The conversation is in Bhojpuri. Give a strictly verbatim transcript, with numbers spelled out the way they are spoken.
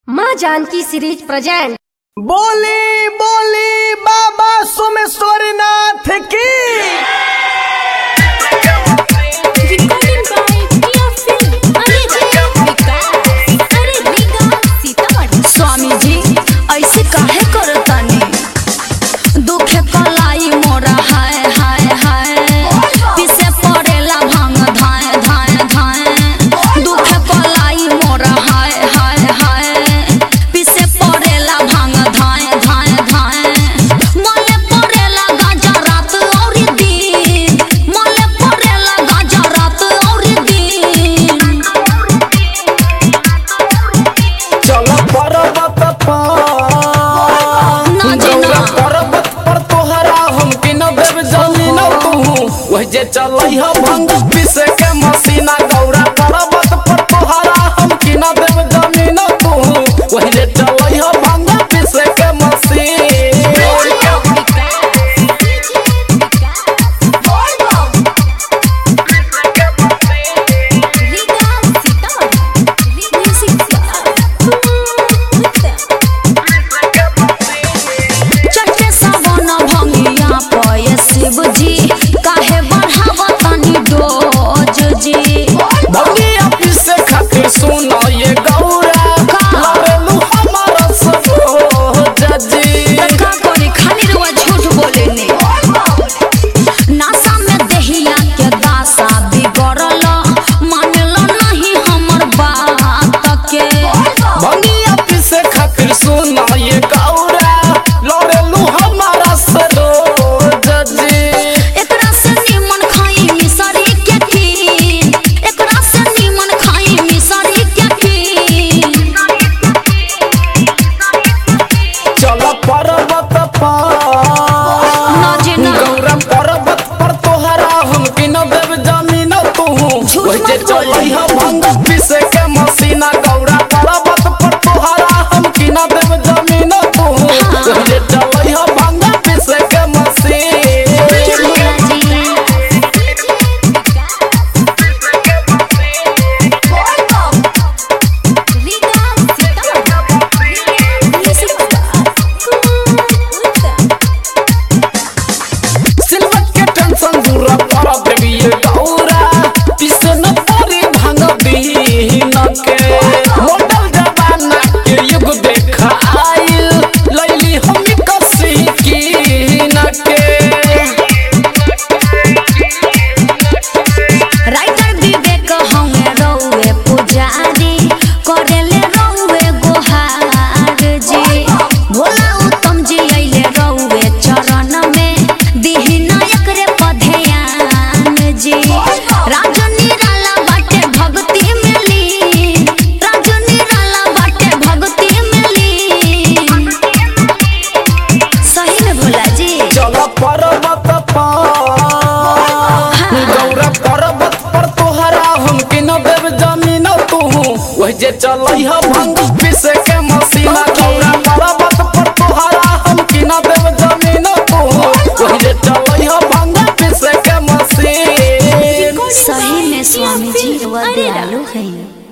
माँ जानकी सीरीज प्रेजेंट। बोली बोली बाबा सोमेश्वरनाथ की। स्वामी जी ऐसे काहे करतानी, दुखे कलाई मोरा हाय हाय हाय, पीछे पड़ेला भांग धाए धाए धाए। दुखे कलाई मोरा हाय हाय हाय, पीछे पड़ेला भांग धाए धाए धाए। मले पड़ेला गाजा रात और दिन, मले पड़ेला गाजा रात और दिन। चलो पर्वत पर्वत पर तोहरा हम किन देव जमीन तू वही जे चलई ह भंग पीसे के मसीना। गौरा पर्वत पर तोहरा हम किन देव जमीन तू वही जे चलई ह भंग पीसे के मसीन। शिवजी काहे बढ़ावतानी डोज जी, भंगिया पीसे खातिर सुनो ये गौरा लरेलू हमारा सब जजी। का करी खाली रुआ झूठ बोलेनी, नासा में देहिया के दासा बिगड़ल, मानल नहीं हमर बात के। भंगिया पीसे खातिर सुनो ये गौरा लरेलू हमारा सब जजी। एकरा से निमन खाई मिसरी के खीर, एकरा से निमन खाई मिसरी के खीर। चलो पर्वत पर गौरा पर्वत पर तोहरा हम किन देव जमीन तू वही जे चलई ह भंग पीसे के मसीना। गौरा पर्वत पर तोहरा हम किन देव जमीन तू वही जे चलई ह भंग पीसे के मसीन। सिलवट के टेंशन दूर कर देवी ये गौरा पीसे न पड़ी भांग दीन के। मॉडल जमाना के युग देखा आइल लैली हम कसी कीन के। राइटर विवेक हमें रौवे पुजारी, करेले रौवे गोहार जी। भोला उत्तम जी अइले रौवे चरण में, दिही नायक रे पधेयान जी। राजू निराला बाटे भक्ति मिली, राजू निराला बाटे भक्ति मिली। सही में भोला जी। चलो पर्वत पर गौरा पर्वत पर तोहरा हम किन देव जमीन तू वही जे चलई ह भंग पीसे के मसीना। गौरा पर्वत पर तोहरा हम किन देव जमीन तू वही जे चलई ह भंग पीसे के मसीन। सही में स्वामी जी वह दयालु हैं।